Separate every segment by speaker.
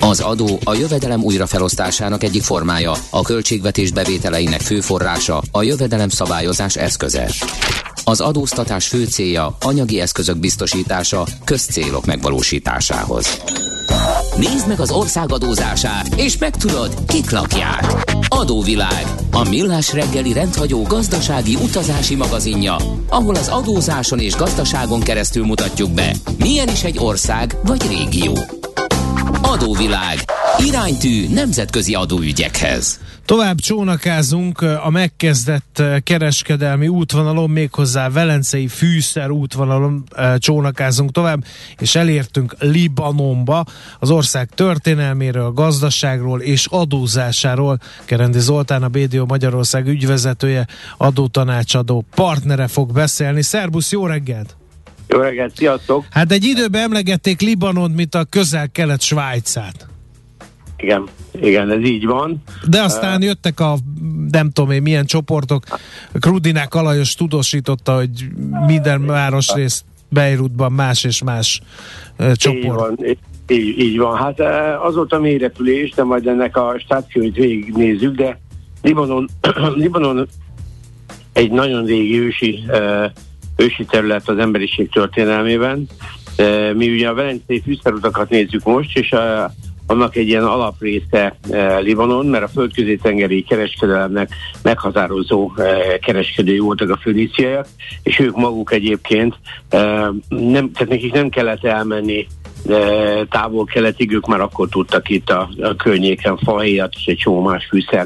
Speaker 1: Az adó a jövedelem újrafelosztásának egyik formája, a költségvetés bevételeinek fő forrása, a jövedelem szabályozás eszköze. Az adóztatás fő célja anyagi eszközök biztosítása közcélok megvalósításához. Nézd meg az ország adózását, és megtudod, kik lakják. Adóvilág, a millás reggeli rendhagyó gazdasági utazási magazinja, ahol az adózáson és gazdaságon keresztül mutatjuk be, milyen is egy ország vagy régió. Adóvilág, iránytű nemzetközi adóügyekhez.
Speaker 2: Tovább csónakázunk a megkezdett kereskedelmi útvonalon, méghozzá velencei fűszer útvonalon csónakázunk tovább, és elértünk Libanonba, az ország történelméről, gazdaságról és adózásáról. Kerendi Zoltán, a BDO Magyarország ügyvezetője, adótanácsadó partnere fog beszélni. Szerbusz, jó reggelt!
Speaker 3: Jó reggelt, sziasztok!
Speaker 2: Hát egy időben emlegették Libanont, mint a közel-kelet Svájcát.
Speaker 3: Igen, ez így van.
Speaker 2: De aztán jöttek a nem tudom én milyen csoportok. Krudinák Alajos tudósította, hogy minden városrész Beirutban más és más csoport.
Speaker 3: Így van. Hát azóta mélyrepülés, de majd ennek a stációit végignézzük, de Libanon egy nagyon régi ősi terület az emberiség történelmében. Mi ugye a velencei fűszerutakat nézzük most, és annak egy ilyen alaprésze Libanon, mert a földközi-tengeri kereskedelemnek meghatározó kereskedői voltak a föníciaiak, és ők maguk egyébként, tehát nekik nem kellett elmenni távol-keletig, ők már akkor tudtak itt a környéken fahéjat és egy csomó más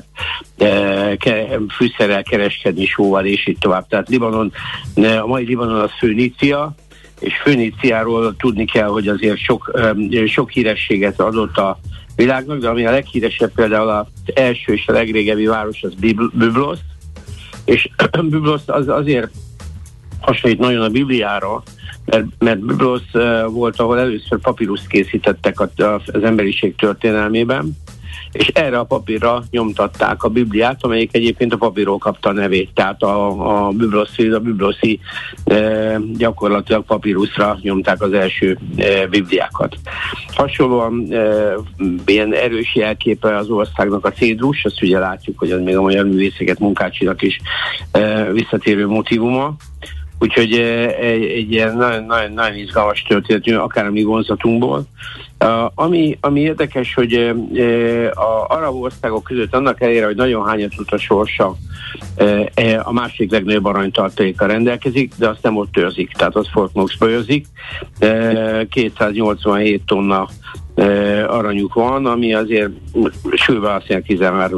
Speaker 3: fűszerrel kereskedni, sóval és így tovább. Tehát a mai Libanon az Fönícia, és Föníciáról tudni kell, hogy azért sok hírességet adott a világnak, de ami a leghíresebb például az első és a legrégebbi város az Byblos, és Byblos az azért hasonlít nagyon a Bibliára, mert Byblos volt, ahol először papíruszt készítettek az emberiség történelmében, és erre a papírra nyomtatták a Bibliát, amelyik egyébként a papírról kapta a nevét, tehát a bibloszi gyakorlatilag papíruszra nyomták az első Bibliákat. Hasonlóan ilyen erős jelképe az országnak a cédrus, azt ugye látjuk, hogy az még a magyar művészeket Munkácsinak is visszatérő motívuma. Úgyhogy egy ilyen nagyon izgalmas történet, akár a mi vonzatunkból. Ami érdekes, hogy az arab országok között annak ellenére, hogy nagyon hányatott a sorsa, a másik legnagyobb aranytartalékkal rendelkezik, de azt nem ott őrzik, tehát az Fort Knoxba őrzik. 287 tonna aranyuk van, ami azért súlyban azt jelenti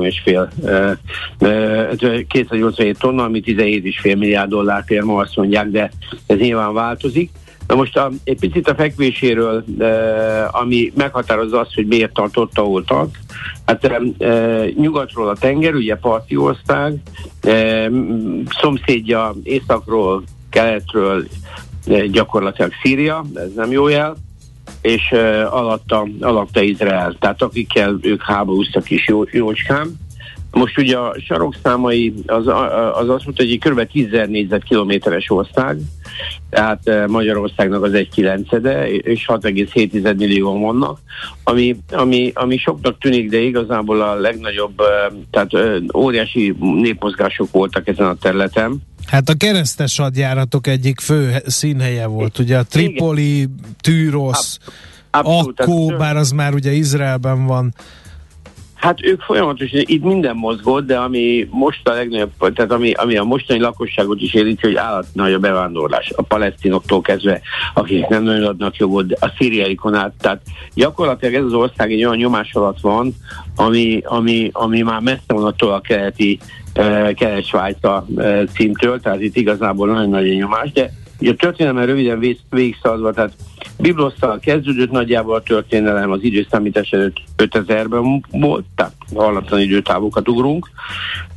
Speaker 3: 287 tonna, ami 17,5 milliárd dollár per ma, azt mondják, de ez nyilván változik. Na most egy picit a fekvéséről, ami meghatározza azt, hogy miért tart, ahol tart. Hát nyugatról a tenger, ugye parti ország, szomszédja északról, keletről gyakorlatilag Szíria, ez nem jó jel, és alatta Izrael, tehát akikkel ők háborúztak is jócskán. Most ugye a sarokszámai az azt mondta, hogy kb. 10 000 négyzetkilométeres ország, tehát Magyarországnak az 1/9, és 6,7 millióan vannak, ami soknak tűnik, de igazából a legnagyobb, tehát óriási népmozgások voltak ezen a területen.
Speaker 2: Hát a keresztes hadjáratok egyik fő színhelye volt, ugye a Tripoli, Tűrosz, Akkó, bár az már ugye Izraelben van.
Speaker 3: Hát ők folyamatosan, itt minden mozgott, de ami most a legnagyobb, tehát ami a mostani lakosságot is érinti, hogy nagy a bevándorlás a palesztinoktól kezdve, akik nem nagyon adnak jogot, a szíriaikon át. Tehát gyakorlatilag ez az ország egy olyan nyomás alatt van, ami már messze van attól a kelet-svájca címtől, tehát itt igazából nagyon nagy a nyomás, de ugye a történelmen röviden végigszaladva, tehát Byblosszal kezdődött nagyjából a történelem, az időszámítás előtt 5000-ben volt, tehát hallatlan időtávokat ugrunk.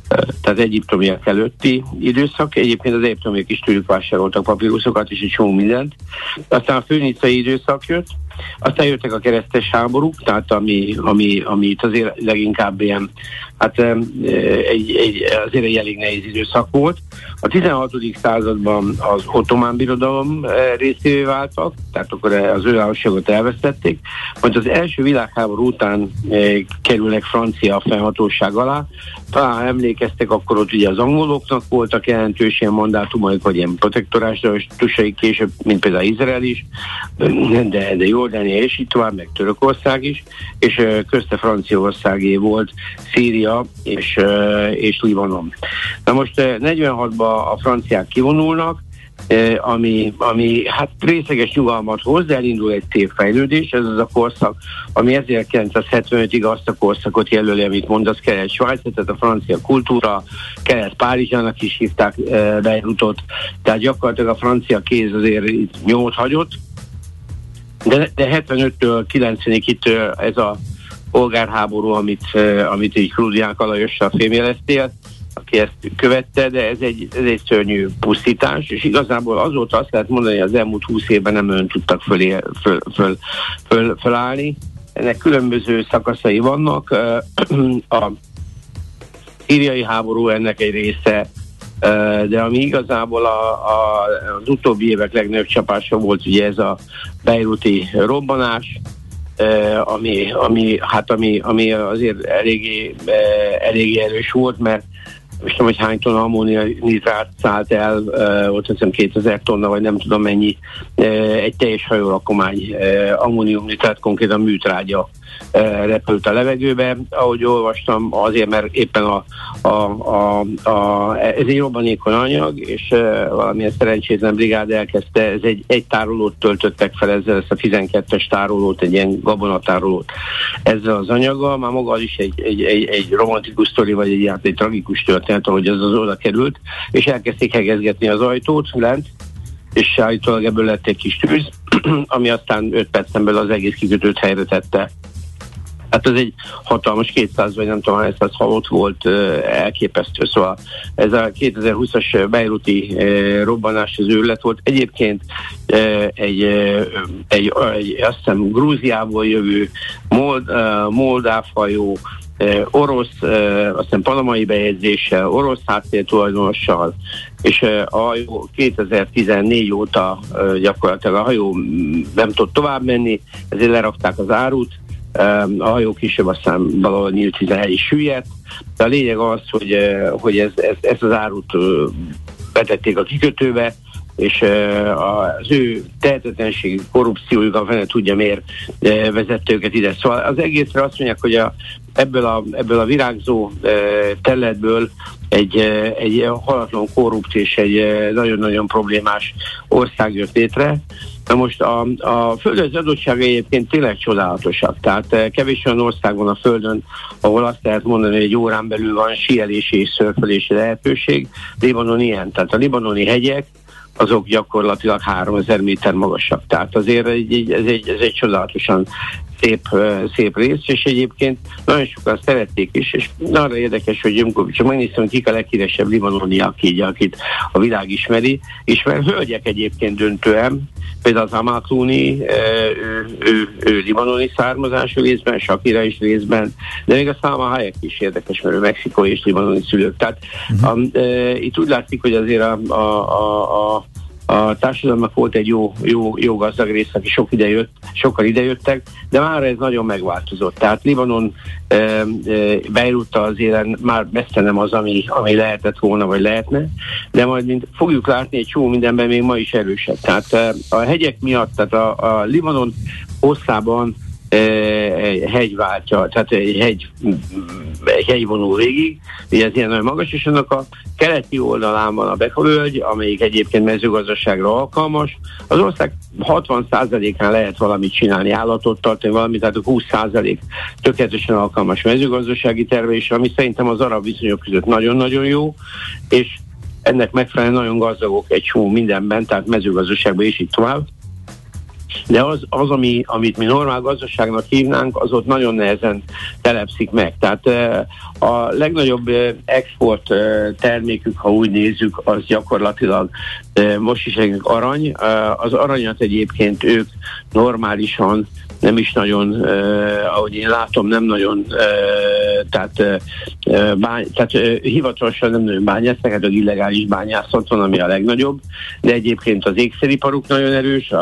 Speaker 3: tehát egyiptomiak előtti időszak. Egyébként az egyiptomiak is tőlük vásároltak papíruszokat és egy csomó mindent. Aztán a főnicai időszak jött, aztán jöttek a keresztes háborúk, tehát ami itt azért leginkább ilyen, hát azért egy elég nehéz időszak volt. A 16. században az ottomán birodalom részévé váltak, tehát akkor az önállóságot elvesztették, majd az első világháború után kerülnek francia fennhatóság alá. Talán emlékeztek, akkor ott ugye az angoloknak voltak jelentős ilyen mandátumaik, vagy ilyen protektorástusai később, mint például Izrael is, de Jordánia és így tovább, meg Törökország is, és közte Franciaországé volt Szíria és Libanon. Na most 46-ban a franciák kivonulnak, ami hát részleges nyugalmat hoz, de elindul egy szép fejlődés, ez az a korszak, ami 1975-ig azt a korszakot jelöli, amit mondasz, Kelet-Svájc, tehát a francia kultúra, Kelet-Párizsának is hívták Beirutot, tehát gyakorlatilag a francia kéz azért nyomot hagyott, de 75-től 90-ig itt ez a polgárháború, amit így Krúdiánk Alajossal fémjeleztél, aki ezt követte, de ez egy szörnyű pusztítás, és igazából azóta azt lehet mondani, hogy az elmúlt 20 évben nem olyan tudtak fölállni. Ennek különböző szakaszai vannak. A szíriai háború ennek egy része, de ami igazából az utóbbi évek legnagyobb csapása volt, ugye ez a beiruti robbanás, ami azért eléggé erős volt, mert most nem, hogy hány tonna ammóniumnitrát szállt el, ott hiszem 2000 tonna, vagy nem tudom mennyi, egy teljes hajórakomány ammóniumnitrát, konkrétan műtrágya repült a levegőbe. Ahogy olvastam, azért, mert éppen ez egy robbanékony anyag, és valamilyen szerencsétlen brigád elkezdte, ez egy tárolót töltöttek fel ezzel, ezt a 12-es tárolót, egy ilyen gabonatárolót ezzel az anyaggal. Már maga az is egy romantikus sztori, vagy egy tragikus történet, ahogy az oda került, és elkezdték hegezgetni az ajtót lent, és állítólag ebből lett egy kis tűz, ami aztán 5 percen belül az egész kikötőt helyre tette. Hát ez egy hatalmas 200 vagy nem tudom, 100 halott volt, elképesztő. Szóval ez a 2020-as beiruti robbanás az őrület volt. Egyébként egy azt hiszem Grúziából jövő moldáv hajó, orosz, aztán panamai bejegyzéssel, orosz háttértulajdonossal, és a hajó 2014 óta gyakorlatilag a hajó nem tudott tovább menni, ezért lerakták az árut, a hajó később aztán valahol nyílt el is süllyedt, de a lényeg az, hogy ezt az árut betették a kikötőbe, és az ő tehetetlenségi korrupciójuk, a fene tudja miért vezette őket ide. Szóval az egészre azt mondják, hogy ebből a virágzó területből egy halatlan korrupt és egy nagyon-nagyon problémás ország jött létre. Na most a földrajzi adottsága egyébként tényleg csodálatosak. Tehát kevés olyan ország van a Földön, ahol azt lehet mondani, hogy egy órán belül van síelési és szörfölési lehetőség. Libanon ilyen. Tehát a libanoni hegyek azok gyakorlatilag 3000 méter magasak. Tehát azért ez egy csodálatosan szép rész, és egyébként nagyon sokan szerették is, és arra érdekes, hogy csak megnéztem, hogy kik a leghíresebb libanoniak így, akit a világ ismeri, és mert hölgyek egyébként döntően, például az Amaklouni, ő libanoni származású részben, Shakira is részben, de még a Salma Hayek is érdekes, mert ő mexikói és libanoni szülők. Tehát itt úgy látszik, hogy azért a társadalomnak volt egy jó gazdag rész, aki sokkal idejöttek, de már ez nagyon megváltozott. Tehát Libanon Beiruttal az élen már messze nem az, ami lehetett volna, vagy lehetne, de majd fogjuk látni, egy csomó mindenben még ma is erősebb. Tehát a hegyek miatt, tehát a Libanon hosszában egy hegy váltja, tehát egy hegy vonul végig, ugye ez ilyen nagyon magas, és annak a keleti oldalán van a Becha-völgy, amelyik egyébként mezőgazdaságra alkalmas. Az ország 60%-án lehet valamit csinálni, állatot tartani, valamit, tehát a 20% tökéletesen alkalmas mezőgazdasági termelésre, ami szerintem az arab viszonyok között nagyon-nagyon jó, és ennek megfelelően nagyon gazdagok egy csomó mindenben, tehát mezőgazdaságban és így tovább. de az amit mi normál gazdaságnak hívnánk, az ott nagyon nehezen telepszik meg. Tehát a legnagyobb export termékük, ha úgy nézzük, az gyakorlatilag most is egy arany. Az aranyat egyébként ők normálisan nem is nagyon, ahogy én látom, nem nagyon, tehát hivatalosan nem nagyon bányásznak, hát az illegális bányászat van, ami a legnagyobb, de egyébként az ékszeriparuk nagyon erős,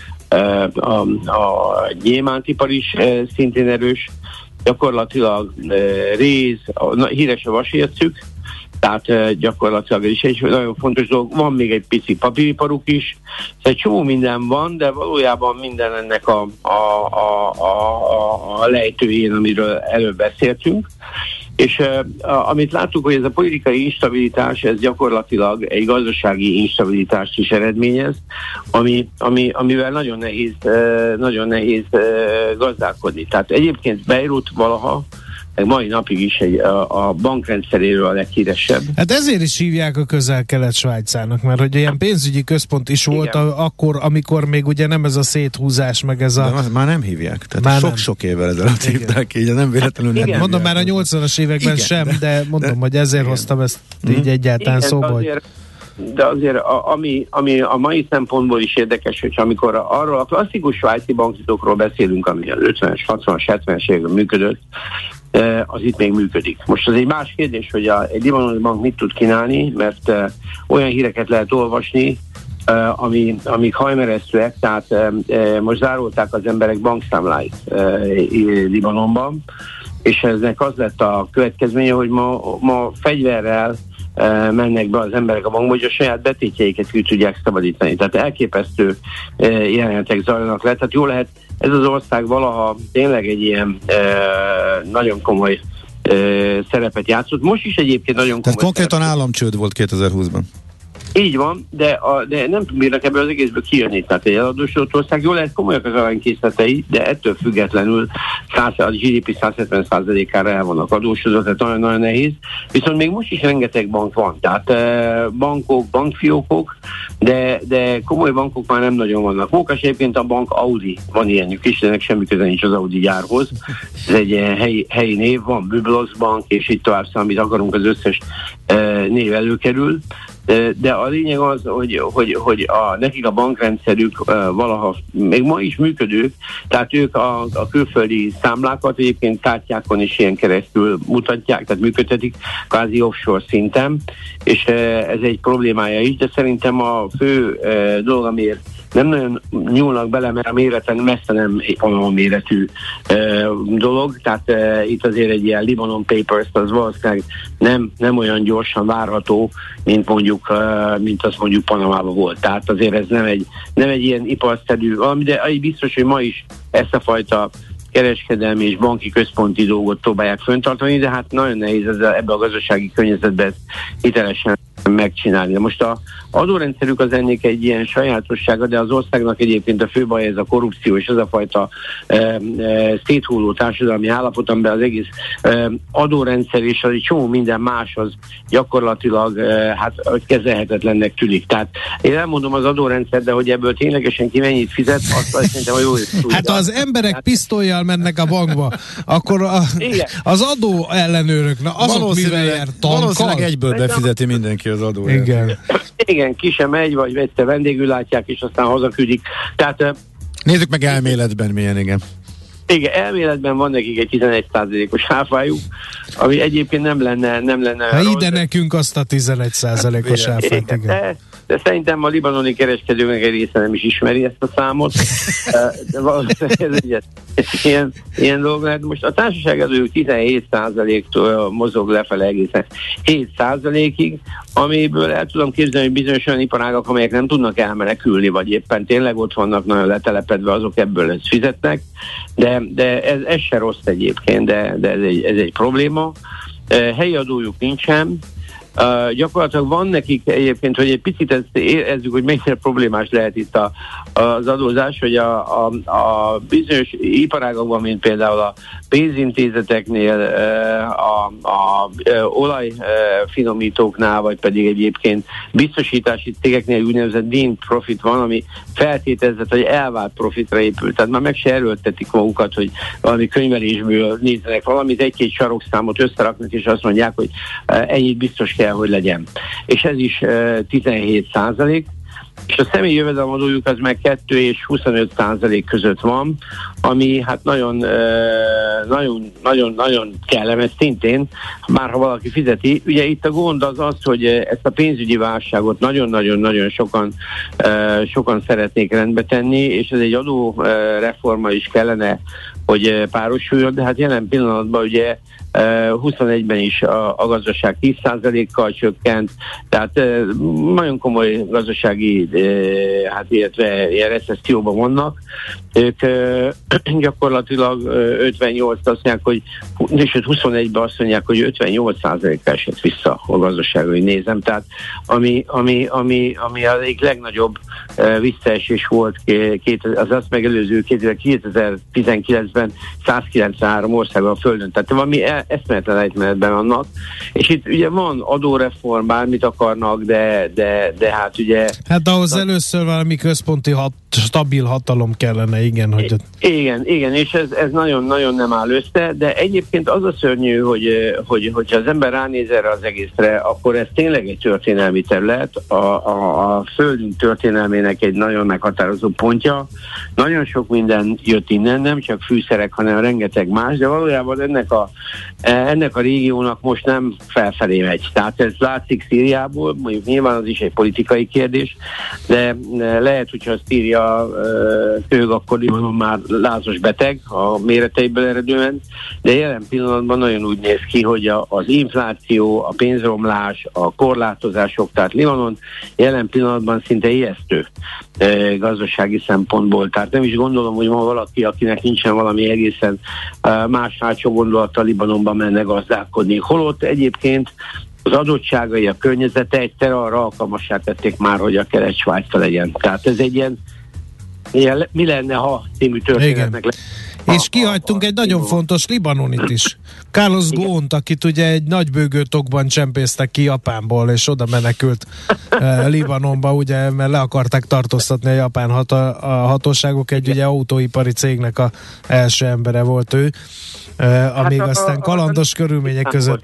Speaker 3: a gyémántipar is szintén erős, gyakorlatilag réz, híres a vasércük, tehát gyakorlatilag is egy nagyon fontos dolog. Van még egy pici papíriparuk is, egy csomó minden van, de valójában minden ennek a lejtőjén, amiről előbb beszéltünk. És amit láttuk, hogy ez a politikai instabilitás, ez gyakorlatilag egy gazdasági instabilitást is eredményez, amivel nagyon nehéz gazdálkodni. Tehát egyébként Beirut valaha, meg mai napig is a bankrendszeréről a leghíresebb.
Speaker 2: Hát ezért is hívják a Közel-Kelet Svájcának, mert hogy ilyen pénzügyi központ is volt akkor, amikor még ugye nem ez a széthúzás, meg ez a...
Speaker 4: De már nem hívják, tehát sok-sok évvel ezelőtt hívták így, nem véletlenül nem hívják.
Speaker 2: Mondom, már a 80-as években sem, de mondom, hogy ezért hoztam ezt így egyáltalán szóba, hogy...
Speaker 3: De azért, ami a mai szempontból is érdekes, hogy amikor arról a klasszikus svájci banktitokról beszélünk, ami az 50-es, 60-as, 70-es években működött, az itt még működik. Most az egy más kérdés, hogy egy libanoni bank mit tud kínálni, mert olyan híreket lehet olvasni, amik hajmeresztőek, tehát most zárolták az emberek bankszámláit Libanonban, és eznek az lett a következménye, hogy ma fegyverrel mennek be az emberek a bankba, hogy a saját betétjeiket ki tudják szabadítani. Tehát elképesztő jelenetek zajlanak le. Tehát jól lehet, ez az ország valaha tényleg egy ilyen nagyon komoly szerepet játszott. Most is egyébként nagyon komoly.
Speaker 4: Tehát konkrétan államcsőd volt 2020-ban.
Speaker 3: Így van, de nem bírnak ebből az egészből kijönni. Tehát egy eladósodott ország, jól lehet komolyak az aranykészletei, de ettől függetlenül a GDP 170%-ára el vannak adósodott, tehát nagyon-nagyon nehéz. Viszont még most is rengeteg bank van, tehát bankok, bankfiókok, de komoly bankok már nem nagyon vannak. Mókas egyébként a bank Audi, van ilyenük is, de ennek semmi köze nincs az Audi gyárhoz. Ez egy helyi név, van Biblos Bank, és itt tovább amit akarunk, az összes név előkerül. De a lényeg az, hogy nekik a bankrendszerük valaha, még ma is működő, tehát ők a külföldi számlákat egyébként kártyákon is ilyen keresztül mutatják, tehát működtetik kvázi offshore szinten, és ez egy problémája is, de szerintem a fő dolog, amiért nem nagyon nyúlnak bele, mert a méreten messze nem egy olyan méretű dolog, tehát itt azért egy ilyen Libanon Papers, az valószínűleg nem olyan gyorsan várható, mint azt mondjuk Panamában volt. Tehát azért ez nem egy ilyen iparszerű valami, de biztos, hogy ma is ezt a fajta kereskedelmi és banki központi dolgot próbálják föntartani, de hát nagyon nehéz ebbe a gazdasági környezetben hitelesen megcsinálni. De most az adórendszerük az ennek egy ilyen sajátossága, de az országnak egyébként a fő baj ez a korrupció, és ez a fajta széthulló társadalmi állapot, amiben az egész adórendszer és az egy csomó minden más az gyakorlatilag kezelhetetlennek tűnik. Tehát én elmondom az adórendszer, de hogy ebből ténylegesen ki mennyit fizet, azt szerintem a jó tudja.
Speaker 2: Hát az emberek pisztollyal mennek a bankba, akkor az adó ellenőrök, azok mivel jár, tankkal?
Speaker 4: Valószínűleg egyből befizeti mindenki az adóját.
Speaker 3: Igen, ki sem megy, vagy egyszer vendégül látják, és aztán hazaküldik. Tehát,
Speaker 4: nézzük meg elméletben milyen, igen.
Speaker 3: Igen, elméletben van nekik egy 11%-os áfájuk, ami egyébként nem lenne
Speaker 2: ha ide nekünk azt a 11%-os áfát, igen.
Speaker 3: De szerintem a libanoni kereskedőnek egy része nem is ismeri ezt a számot. De valószínűleg ez ilyen dolog lehet. Most a társaság adójuk 17%-tól mozog lefele egészen 7%-ig, amiből el tudom képzelni, hogy bizonyos olyan iparágak, amelyek nem tudnak elmenekülni, vagy éppen tényleg ott vannak nagyon letelepedve, azok ebből ezt fizetnek, de ez se rossz egyébként, de ez egy probléma. Helyi adójuk nincsen, Gyakorlatilag van nekik egyébként, hogy egy picit ezt érezzük, hogy mennyire problémás lehet itt az adózás, hogy a bizonyos iparágokban, mint például a pénzintézeteknél, a olajfinomítóknál, vagy pedig egyébként biztosítási cégeknél úgynevezett deemed profit van, ami feltételezett, hogy elvált profitra épül. Tehát már meg se erőltetik magukat, hogy valami könyvelésből nézzenek valamit, egy-két sarokszámot összeraknak, és azt mondják, hogy ennyit biztos kell, hogy legyen. És ez is 17%. És a személyi jövedelemadójuk az meg 2 és 25% között van, ami hát nagyon kellemes szintén, már ha valaki fizeti. Ugye itt a gond az, hogy ezt a pénzügyi válságot nagyon-nagyon sokan szeretnék rendbe tenni, és ez egy adóreforma is kellene, hogy párosuljon, de hát jelen pillanatban ugye 21-ben is a gazdaság 10%-kal csökkent, tehát nagyon komoly gazdasági, hát illetve ilyen recesszióban vannak. Ők gyakorlatilag 58-t azt mondják, hogy, és 21-ben azt mondják, hogy 58%-kal esett vissza a gazdaság, hogy nézem. Tehát ami az egyik legnagyobb visszaesés volt az azt megelőző 2019-ben 193 országban a Földön. Tehát valami eszméletlen ejtmenetben vannak. És itt ugye van adóreform, bármit akarnak, de hát ugye...
Speaker 2: Hát ahhoz először valami központi stabil hatalom kellene, igen. Hogy...
Speaker 3: Igen, és ez nagyon-nagyon nem áll össze, de egyébként az a szörnyű, hogyha az ember ránéz erre az egészre, akkor ez tényleg egy történelmi terület, a Földünk történelmének egy nagyon meghatározó pontja. Nagyon sok minden jött innen, nem csak fűszerek, hanem rengeteg más, de valójában ennek a régiónak most nem felfelé megy. Tehát ez látszik Szíriából, mondjuk nyilván az is egy politikai kérdés, de lehet, hogyha a Szíria tőg, akkor már lázas beteg a méreteiből eredően, de jelen pillanatban nagyon úgy néz ki, hogy az infláció, a pénzromlás, a korlátozások, tehát Libanon jelen pillanatban szinte ijesztő gazdasági szempontból. Tehát nem is gondolom, hogy ma valaki, akinek nincsen valami egészen más hátsó gondolata, Libanonban menne gazdálkodni. Holott egyébként az adottságai, a környezete egyszer arra alkalmassá tették már, hogy a Kelet-Svájca legyen. Tehát ez egy ilyen mi lenne, ha című történetnek lesz.
Speaker 2: És kihagytunk egy nagyon fontos libanonit is. Carlos Ghosnt, akit ugye egy nagybőgő tokban csempésztek ki Japánból, és oda menekült Libanonba, ugye, mert le akarták tartóztatni a japán hatóságok, egy ugye autóipari cégnek a első embere volt ő, amíg aztán kalandos körülmények között...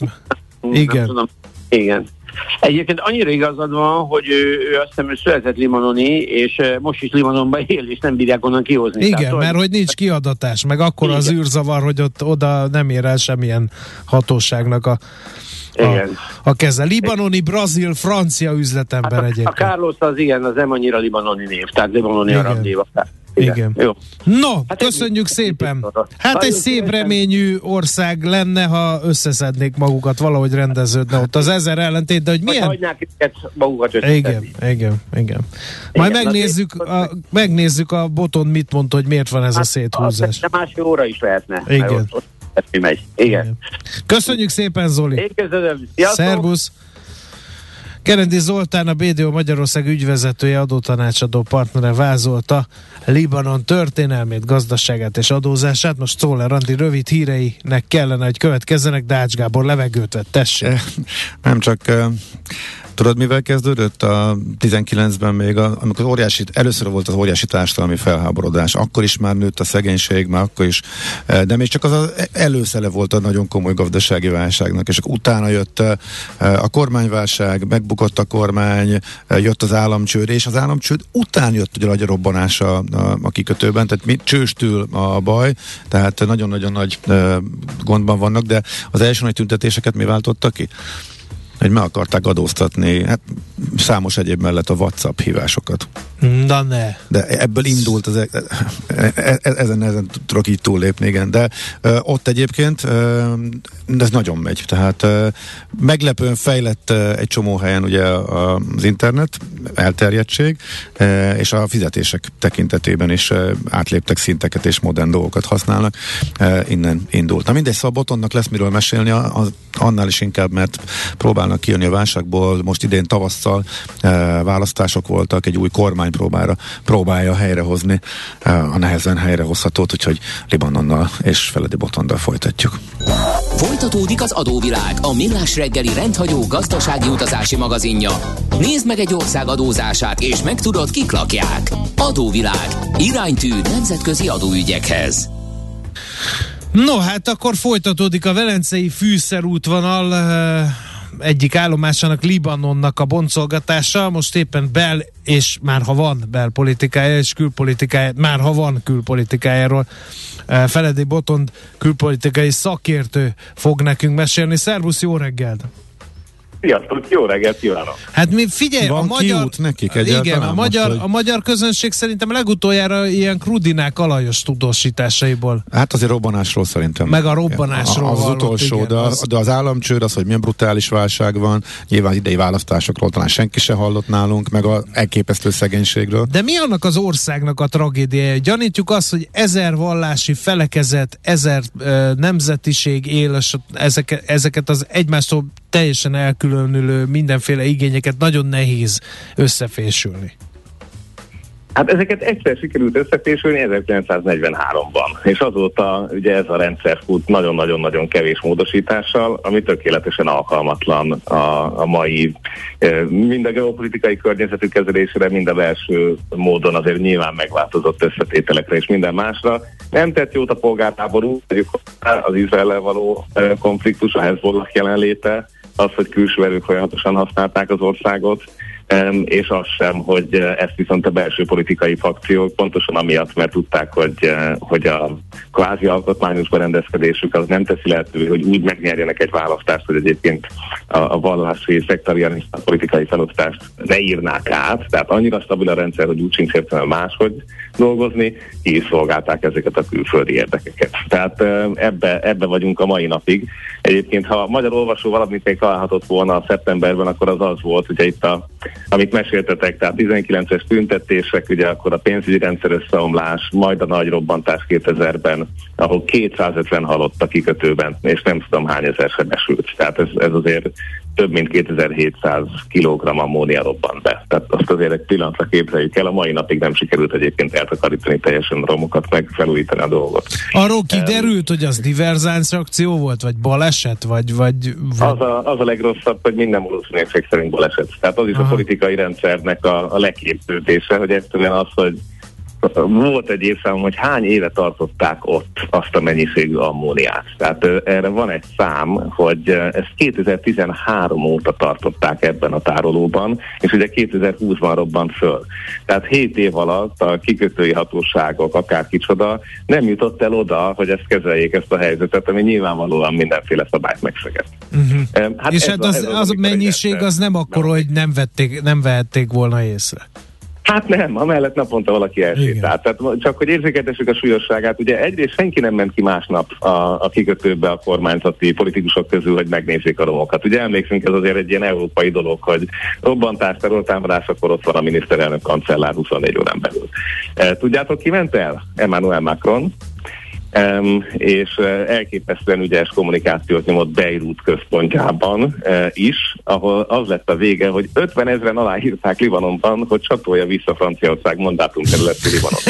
Speaker 3: Igen. Egyébként annyira igazad van, hogy ő azt hiszem, ő született libanoni, és most is Libanonban él, és nem bírják onnan kihozni.
Speaker 2: Igen, tehát, mert hogy nincs kiadatás, meg akkor az űrzavar, hogy oda nem ér el semmilyen hatóságnak a keze. Libanoni, brazil, francia üzletember hát egyébként.
Speaker 3: A Carlos az igen, az nem annyira libanoni név, tehát libanoni arab név.
Speaker 2: Igen. Jó. No, hát köszönjük szépen. Hát egy szép reményű ország lenne, ha összeszednék magukat, valahogy rendeződne ott az 1000 ellentét, de hogy milyen...
Speaker 3: hagynák őket magukat összeszedni.
Speaker 2: Igen. Majd megnézzük a boton mit mond, hogy miért van ez a széthúzás.
Speaker 3: De másfél óra is lehetne.
Speaker 2: Igen.
Speaker 3: Igen.
Speaker 2: Köszönjük szépen, Zoli.
Speaker 3: Én köszönöm.
Speaker 2: Szervusz. Kerendi Zoltán, a BDO Magyarország ügyvezetője, adótanácsadó partnere vázolta Libanon történelmét, gazdaságát és adózását. Most Czoller Andi rövid híreinek kellene, hogy következzenek, de Ács Gábor levegőt vett, tessék.
Speaker 4: Nem csak... Tudod, mivel kezdődött a 19-ben még, amikor először volt az óriási társadalmi felháborodás, akkor is már nőtt a szegénység, már akkor is, de még csak az előszele volt a nagyon komoly gazdasági válságnak, és utána jött a kormányválság, megbukott a kormány, jött az államcsőd, és az államcsőd után jött ugye a robbanás a kikötőben, tehát csőstül a baj, tehát nagyon-nagyon nagy gondban vannak, de az első nagy tüntetéseket mi váltotta ki? Hogy meg akarták adóztatni, hát számos egyéb mellett a WhatsApp hívásokat.
Speaker 2: Na ne.
Speaker 4: De ebből indult, ezen tudok így túllépni, igen. De ott egyébként ez nagyon megy. Tehát meglepően fejlett egy csomó helyen ugye az internet, elterjedtség, és a fizetések tekintetében is átléptek szinteket, és modern dolgokat használnak. Innen indult. Na mindegy, szóval Botondnak lesz miről mesélni, annál is inkább, mert próbálnak kijönni a válságból. Most idén tavasszal választások voltak, egy új kormány próbálja helyrehozni a nehezen helyrehozhatót, úgyhogy Libanonnal és Feledi Botonddal folytatjuk.
Speaker 1: Folytatódik az Adóvilág, a millás reggeli rendhagyó gazdasági utazási magazinja. Nézd meg egy ország adózását, és megtudod, kik lakják. Adóvilág. Iránytű nemzetközi adóügyekhez.
Speaker 2: No, hát akkor folytatódik a velencei fűszerútvonal egyik állomásának, Libanonnak a boncolgatása. Most éppen és már ha van belpolitikája, és külpolitikája, már ha van külpolitikájáról Feledi Botond külpolitikai szakértő fog nekünk mesélni. Szervusz, jó reggelt!
Speaker 5: Sziasztok, jó reggelt kívánok!
Speaker 2: Hát mi figyelj,
Speaker 4: van
Speaker 2: a magyar,
Speaker 4: nekik
Speaker 2: igen, a magyar közönség szerintem legutoljára ilyen Krudinák alajos tudósításaiból.
Speaker 4: Hát azért robbanásról szerintem.
Speaker 2: Meg a robbanásról
Speaker 4: az
Speaker 2: hallott,
Speaker 4: utolsó,
Speaker 2: igen,
Speaker 4: de az államcsőd, az, hogy milyen brutális válság van, nyilván idei választásokról talán senki se hallott nálunk, meg az elképesztő szegénységről.
Speaker 2: De mi annak az országnak a tragédiája? Gyanítjuk azt, hogy 1000 vallási felekezet, 1000 nemzetiség él, ezeket az egymástól teljesen elkülönülő mindenféle igényeket nagyon nehéz összefésülni.
Speaker 5: Hát ezeket egyszer sikerült összefésülni 1943-ban, és azóta ugye ez a rendszer fut nagyon-nagyon-nagyon kevés módosítással, ami tökéletesen alkalmatlan a mai mind a geopolitikai környezetű kezelésre, mind a belső módon azért nyilván megváltozott összetételekre és minden másra. Nem tett jót a polgárháború, az Izraellel való konfliktus, a Hezbollah jelenléte, az, hogy külső erők folyamatosan használták az országot, és az sem, hogy ezt viszont a belső politikai fakciók pontosan amiatt, mert tudták, hogy a kvázi alkotmányos berendezkedésük az nem teszi lehetővé, hogy úgy megnyerjenek egy választást, hogy egyébként a vallási szektarianista politikai felosztást ne írnák át, tehát annyira stabil a rendszer, hogy úgy sincs értelme máshogy dolgozni, ki is szolgálták ezeket a külföldi érdekeket. Tehát ebbe vagyunk a mai napig. Egyébként, ha a magyar olvasó valamit még találhatott volna a szeptemberben, akkor az volt, ugye itt amit meséltetek, tehát 19-es tüntetések, ugye akkor a pénzügyi rendszer összeomlás, majd a nagy robbantás 2000-ben, ahol 250 halott a kikötőben, és nem tudom hány ezer sebesült. Tehát ez azért több mint 2700 kg ammónia robbant be. Tehát azt azért egy pillanatra képzeljük el, a mai napig nem sikerült egyébként eltakarítani teljesen a romokat, meg felújítani a dolgot.
Speaker 2: Arról kiderült, hogy az diverzáns akció volt, vagy baleset, vagy...
Speaker 5: Az a legrosszabb, hogy minden valószínűség szerint baleset. Tehát az is a politikai rendszernek a leképződése, hogy egyszerűen az, hogy volt egy évszám, hogy hány éve tartották ott azt a mennyiségű ammóniát. Tehát erre van egy szám, hogy ezt 2013 óta tartották ebben a tárolóban, és ugye 2020-ban robbant föl. Tehát 7 év alatt a kikötői hatóságok, akár kicsoda, nem jutott el oda, hogy ezt kezeljék, ezt a helyzetet, ami nyilvánvalóan mindenféle szabályt megsegett.
Speaker 2: Hát és az a mennyiség az nem akkor, hogy nem vehették volna észre.
Speaker 5: Hát nem, amellett naponta valaki elsétált. Tehát csak hogy érzékeltessük a súlyosságát, ugye egyrészt senki nem ment ki másnap a kikötőbe a kormányzati politikusok közül, hogy megnézzék a romokat. Ugye emlékszünk, ez azért egy ilyen európai dolog, hogy robbantás, terrortámadás, akkor ott van a miniszterelnök kancellár 24 órán belül. Tudjátok, ki ment el? Emmanuel Macron. És elképesztően ügyes kommunikációt nyomott Beirut központjában is, ahol az lett a vége, hogy 50 000 aláírták Libanonban, hogy csatolja vissza Franciaország mandátumterületű Libanont.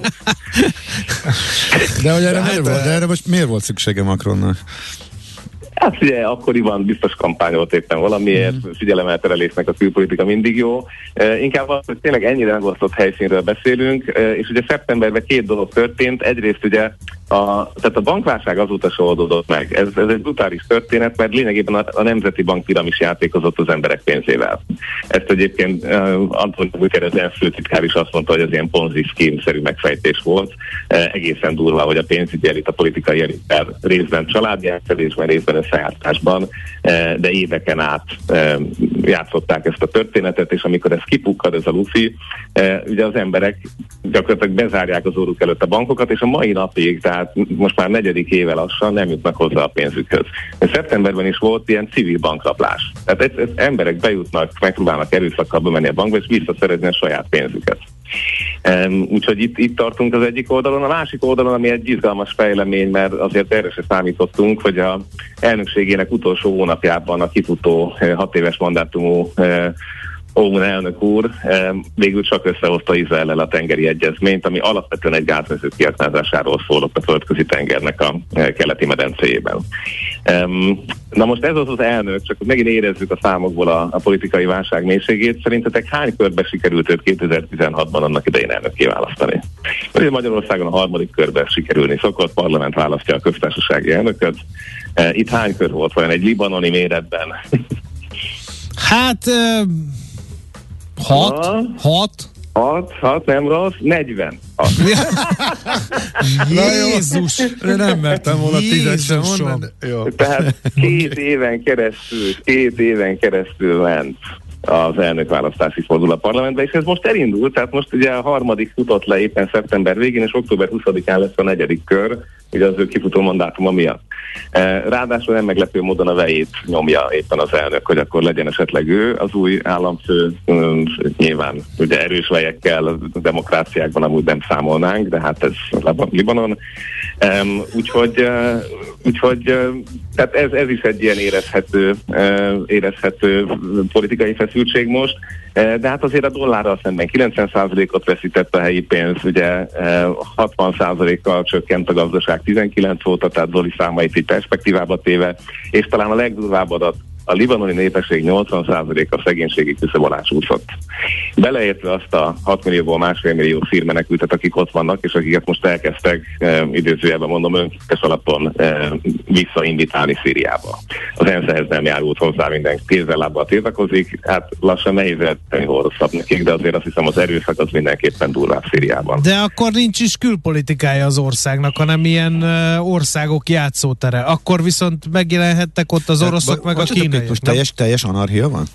Speaker 4: De hogy erre most miért volt szüksége Macronnak?
Speaker 5: Hát ugye akkoriban biztos kampányolt éppen valamiért, figyelemelterelésnek a külpolitika mindig jó. Inkább az, hogy tényleg ennyire megosztott helyszínről beszélünk, és ugye szeptemberben 2 dolog történt. Egyrészt ugye tehát a bankválság azóta se oldódott meg. Ez egy brutális történet, mert lényegében a Nemzeti Bank piramis játékozott az emberek pénzével. Ezt egyébként Anton Guterres főtitkár is azt mondta, hogy ez ilyen Ponzi scheme-szerű megfejtés volt. Egészen durva, hogy a pénzügyi elit, a politikai elit részben családjátszadésben, részben összejátszásban, de éveken át játszották ezt a történetet, és amikor ez kipukkad, ez a lufi, ugye az emberek gyakorlatilag bezárják az orruk előtt a bankokat, és a mai napig, tehát most már 4. éve lassan nem jutnak hozzá a pénzükhöz. Szeptemberben is volt ilyen civil bankrablás. Tehát emberek bejutnak, megpróbálnak erőszakkal bemenni a bankba, és visszaszerezni a saját pénzüket. Úgyhogy itt tartunk az egyik oldalon. A másik oldalon, ami egy izgalmas fejlemény, mert azért erre se számítottunk, hogy a elnökségének utolsó hónapjában a kifutó 6 éves mandátumú Obama elnök úr végül csak összehozta Izraellel a tengeri egyezményt, ami alapvetően egy gázmező kiaknázásáról szólott a földközi tengernek a keleti medencéjében. Na most ez az elnök, csak megint érezzük a számokból a politikai válság mélységét. Szerintetek hány körbe sikerült őt 2016-ban annak idején elnökké választani? Ugye Magyarországon a 3. körben sikerülni szokott, parlament választja a köztársasági elnököt. Itt hány kör volt vajon egy libanoni méretben?
Speaker 2: Hát
Speaker 5: 6, nem rossz, 40.
Speaker 2: Jézus!
Speaker 4: Nem mertem volna 10 sem mondani.
Speaker 5: Tehát 2 éven keresztül ment az elnökválasztási fordul a parlamentbe, és ez most elindult, tehát most ugye a 3. futott le éppen szeptember végén, és október 20-án lesz a 4. kör, ugye az ő kifutó mandátuma miatt. Ráadásul nem meglepő módon a vejét nyomja éppen az elnök, hogy akkor legyen esetleg ő az új államfő. Nyilván ugye erős vejekkel demokráciákban amúgy nem számolnánk, de hát ez Libanon. Úgyhogy tehát ez is egy ilyen érezhető politikai feszültség most. De hát azért a dollárral szemben 90%-ot veszített a helyi pénz, ugye 60%-kal csökkent a gazdaság 19 óta, tehát Zoli számait így perspektívába téve, és talán a legdurvább adat, a libanoni népesség 80%-a szegénységi küszöb alá csúszott. Beleértve azt a 6 millióból 1,5 millió szír menekültet, akik ott vannak, és akiket most elkezdtek, idézőjelben mondom, önkéntes alapon visszaindítálni Szíriába. Az ENSZ ehhez nem járult hozzá, minden kézzel-lábbal tiltakozik, hát lassan nehéz eltenni, hol rosszabb nekik, de azért azt hiszem az erőszak az mindenképpen durvább Szíriában.
Speaker 2: De akkor nincs is külpolitikája az országnak, hanem ilyen országok játszótere. Akkor viszont megjelenhettek ott az oroszok meg a kínaiak.
Speaker 4: Most teljes anarchia van?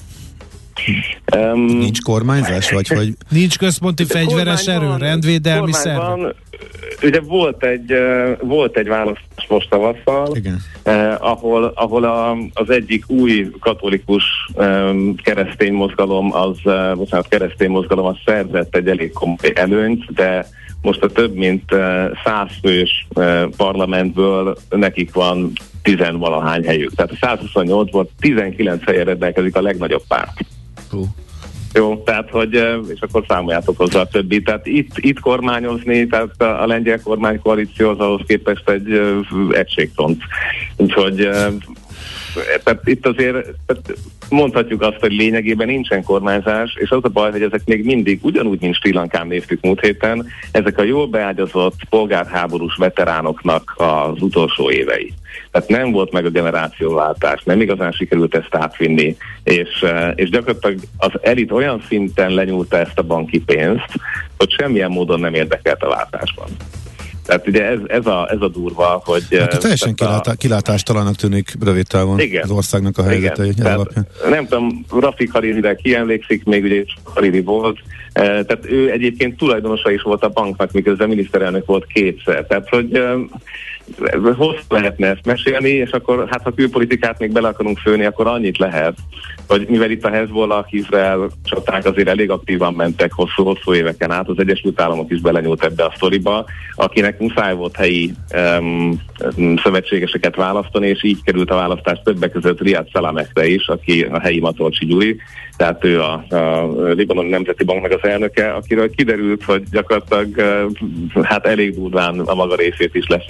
Speaker 4: Nincs kormányzás, vagy hogy...
Speaker 2: Nincs központi fegyveres erő, rendvédelmi szerv.
Speaker 5: Ugye volt egy választás most tavasszal, ahol az egyik új katolikus keresztény mozgalom az szerzett egy elég komoly előnyt, de most a több mint 100 fős parlamentből nekik van 10-valahány helyük. Tehát a 128-ból 19 helyen rendelkezik a legnagyobb párt. Jó, tehát hogy, és akkor számoljátok hozzá a többi. Tehát itt kormányozni, tehát a lengyel kormánykoalíció az ahhoz képest egy egységfront. Úgyhogy tehát itt azért mondhatjuk azt, hogy lényegében nincsen kormányzás, és az a baj, hogy ezek még mindig ugyanúgy, mint Srí Lankán néztük múlt héten, ezek a jól beágyazott polgárháborús veteránoknak az utolsó évei. Tehát nem volt meg a generációváltás, nem igazán sikerült ezt átvinni, és gyakorlatilag az elit olyan szinten lenyúlta ezt a banki pénzt, hogy semmilyen módon nem érdekelt a váltásban. Tehát ugye ez a durva, hogy...
Speaker 4: Hát teljesen kilátástalanak tűnik rövid távon az országnak a helyzete.
Speaker 5: Nem tudom, Rafik Haririre ki emlékszik, még ugye Hariri volt, tehát ő egyébként tulajdonosa is volt a banknak, miközben miniszterelnök volt 2-szer. Tehát, hogy hosszú lehetne ezt mesélni, és akkor hát ha külpolitikát még bele akarunk főni, akkor annyit lehet, hogy mivel itt a Hezbollah, Izrael csaták azért elég aktívan mentek hosszú éveken át, az Egyesült Államok is belenyúlt ebbe a sztoriba, akinek muszáj volt helyi szövetségeseket választani, és így került a választás többek között Riad Salamekre is, aki a helyi Matolcsi Gyuri, tehát ő a Libanoni Nemzeti Banknak az elnöke, akiről kiderült, hogy gyakorlatilag hát elég durván a maga részét is leszívta ebből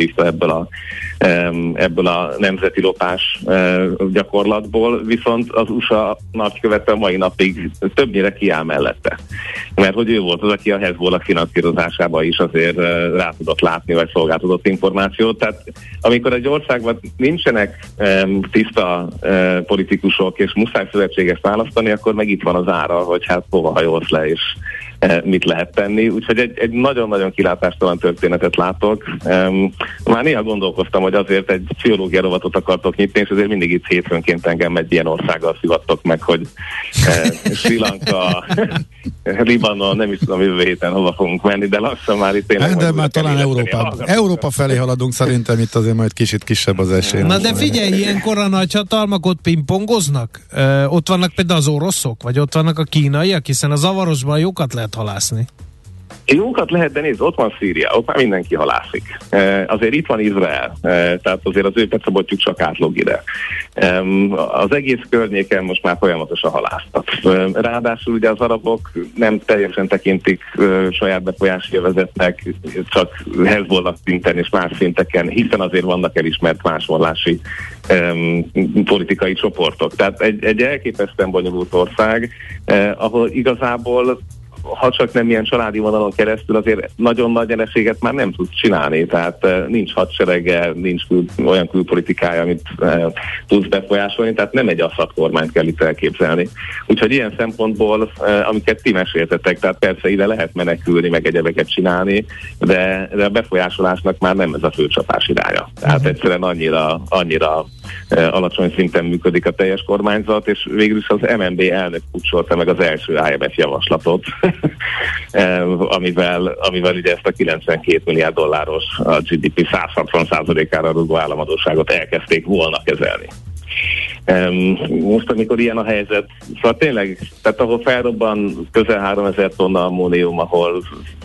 Speaker 5: ebből a nemzeti lopás gyakorlatból, viszont az USA nagykövete mai napig többnyire kiáll mellette. Mert hogy ő volt az, aki a Hezbollah finanszírozásába is azért rá tudott látni, vagy szolgáltatott információt. Tehát amikor egy országban nincsenek tiszta politikusok, és muszáj szövetséget választani, akkor meg itt van az ára, hogy hát hova hajolsz le, és mit lehet tenni. Úgyhogy egy nagyon-nagyon kilátástalan történetet látok. Már néha gondolkoztam, hogy azért egy pszichológia rovatot akartok nyitni, és azért mindig itt hétfőnként engem egy ilyen országgal szivattok meg, hogy Sri Lanka, Libanon, nem is tudom jövő héten hova fogunk menni, de lassan már itt tényleg...
Speaker 4: De már talán Európa felé haladunk, szerintem itt azért majd kicsit kisebb az esély.
Speaker 2: Na de figyelj, ilyenkor a nagyhatalmak ott pingpongoznak? Ott vannak például az oroszok, vagy ott vannak a kínaiak, hiszen a zavarosban jókat lehet halászni.
Speaker 5: Jókat lehet, de nézd, ott van Szíria, ott már mindenki halászik. Azért itt van Izrael, tehát azért az ő petszabotjuk csak átlog ide. Az egész környéken most már folyamatosan halásztak. Ráadásul ugye az arabok nem teljesen tekintik saját befolyási övezetnek, csak Hezbollah szinten és más szinteken, hiszen azért vannak elismert másvallási politikai csoportok. Tehát egy elképesztően bonyolult ország, ahol igazából ha csak nem ilyen családi vonalon keresztül, azért nagyon nagy nyereséget már nem tud csinálni, tehát nincs hadserege, nincs olyan külpolitikája, amit tudsz befolyásolni, tehát nem egy Assad kormányt kell itt elképzelni. Úgyhogy ilyen szempontból, amiket ti meséltetek, tehát persze ide lehet menekülni, meg egyebeket csinálni, de a befolyásolásnak már nem ez a fő csapás iránya. Tehát egyszerűen annyira alacsony szinten működik a teljes kormányzat, és végül is az MNB elnök pucsolta meg az első IMF javaslatot, amivel ugye ezt a 92 milliárd dolláros a GDP 160%-ára rúgó államadósságot elkezdték volna kezelni. Most, amikor ilyen a helyzet, szóval tényleg, tehát ahol felrobban közel 3000 tonna ammónium, ahol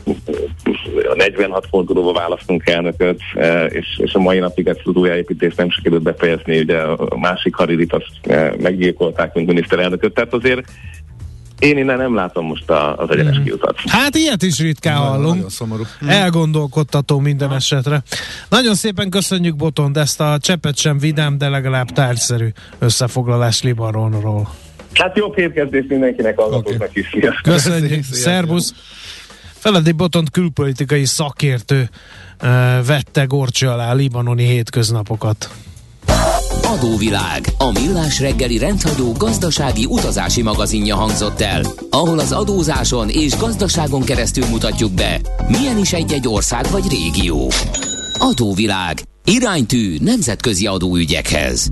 Speaker 5: 46 fordulóba választunk elnököt, és a mai napig ezt az újjáépítést nem sikerült befejezni, ugye a másik Haririt azt meggyilkolták, mint miniszterelnököt, tehát azért én innen nem látom most az egyenes kiutat.
Speaker 2: Hát ilyet is ritkán hallunk. Elgondolkodtató minden esetre. Nagyon szépen köszönjük, Botond, ezt a cseppet sem vidám, de legalább tárgyszerű összefoglalás Libanonról.
Speaker 5: Hát jó hétkezdést mindenkinek, hallgatóknak is.
Speaker 2: Köszönjük, szervusz! Feledi Botond külpolitikai szakértő vette górcső alá a libanoni hétköznapokat.
Speaker 1: Adóvilág, a millás reggeli rendhagyó gazdasági utazási magazinja hangzott el, ahol az adózáson és gazdaságon keresztül mutatjuk be, milyen is egy-egy ország vagy régió. Adóvilág, iránytű nemzetközi adóügyekhez.